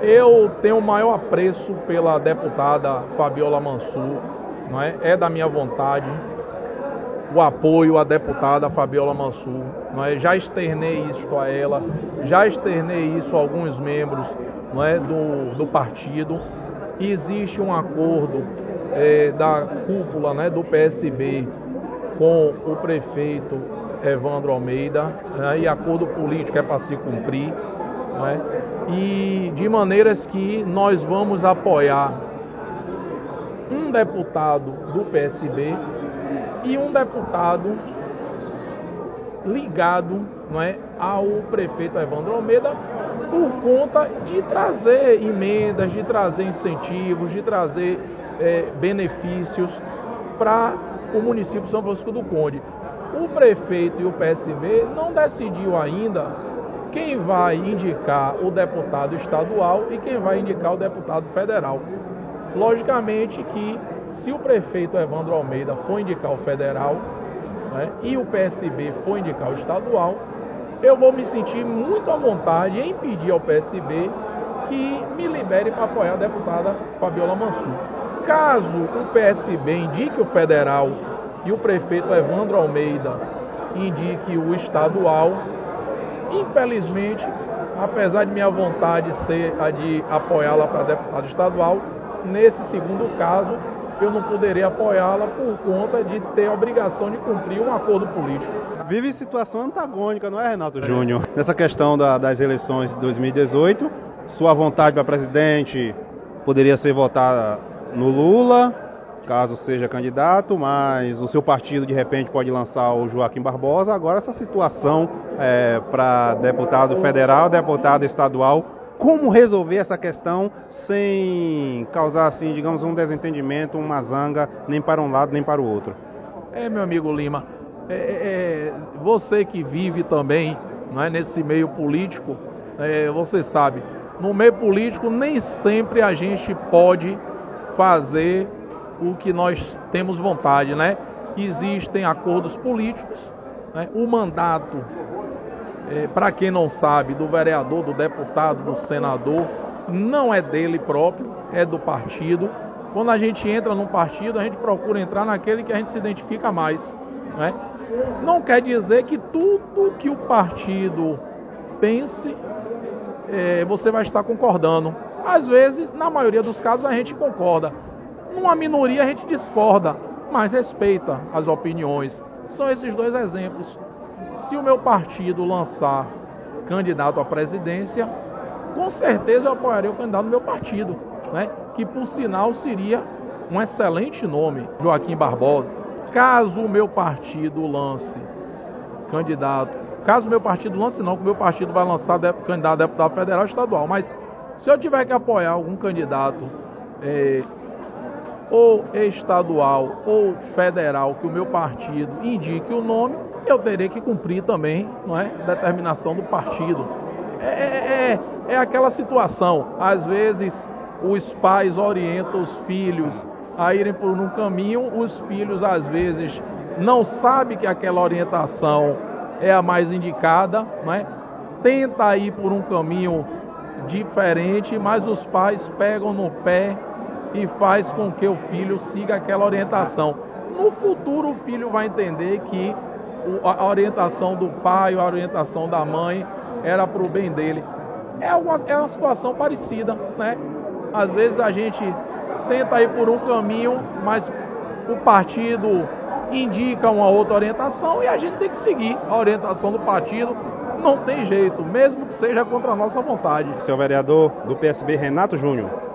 Eu tenho o maior apreço pela deputada Fabiola Mansur, não é? É da minha vontade o apoio à deputada Fabiola Mansur, não é? Já externei isso a ela, já externei isso a alguns membros, não é, do partido. Existe um acordo da cúpula, né, do PSB com o prefeito Evandro Almeida, né, e acordo político é para se cumprir, não é? E de maneiras que nós vamos apoiar um deputado do PSB e um deputado ligado, não é, ao prefeito Evandro Almeida, por conta de trazer emendas, de trazer incentivos, de trazer benefícios para o município de São Francisco do Conde. O prefeito e o PSB não decidiu ainda quem vai indicar o deputado estadual e quem vai indicar o deputado federal. Logicamente que se o prefeito Evandro Almeida for indicar o federal, né, e o PSB for indicar o estadual, eu vou me sentir muito à vontade em pedir ao PSB que me libere para apoiar a deputada Fabiola Mansur. Caso o PSB indique o federal e o prefeito Evandro Almeida indique o estadual, infelizmente, apesar de minha vontade ser a de apoiá-la para deputado estadual, nesse segundo caso, eu não poderia apoiá-la por conta de ter a obrigação de cumprir um acordo político. Vive situação antagônica, não é, Renato Júnior? Nessa questão das eleições de 2018, sua vontade para presidente poderia ser votada no Lula, caso seja candidato, mas o seu partido de repente pode lançar o Joaquim Barbosa. Agora essa situação para deputado federal, deputado estadual, como resolver essa questão sem causar, assim, digamos, um desentendimento, uma zanga, nem para um lado nem para o outro? Meu amigo Lima, você que vive também, não é, nesse meio político, você sabe, no meio político nem sempre a gente pode fazer o que nós temos vontade, né? Existem acordos políticos, né? O mandato, para quem não sabe, do vereador, do deputado, do senador, não é dele próprio, é do partido. Quando a gente entra num partido, a gente procura entrar naquele que a gente se identifica mais, né? Não quer dizer que tudo que o partido pense, você vai estar concordando. Às vezes, na maioria dos casos, a gente concorda. Numa minoria, a gente discorda, mas respeita as opiniões. São esses dois exemplos. Se o meu partido lançar candidato à presidência, com certeza eu apoiarei o candidato do meu partido, né? Que por sinal seria um excelente nome, Joaquim Barbosa. Caso o meu partido lance candidato, caso o meu partido lance não, que o meu partido vai lançar candidato a deputado federal e estadual, mas se eu tiver que apoiar algum candidato ou estadual ou federal que o meu partido indique o nome, eu terei que cumprir também, não é, determinação do partido. É aquela situação, às vezes os pais orientam os filhos a irem por um caminho, os filhos às vezes não sabem que aquela orientação é a mais indicada, não é? Tenta ir por um caminho diferente, mas os pais pegam no pé e faz com que o filho siga aquela orientação. No futuro o filho vai entender que a orientação do pai, a orientação da mãe era para o bem dele. É uma situação parecida, né? Às vezes a gente tenta ir por um caminho, mas o partido indica uma outra orientação e a gente tem que seguir a orientação do partido. Não tem jeito, mesmo que seja contra a nossa vontade. Seu vereador do PSB, Renato Júnior.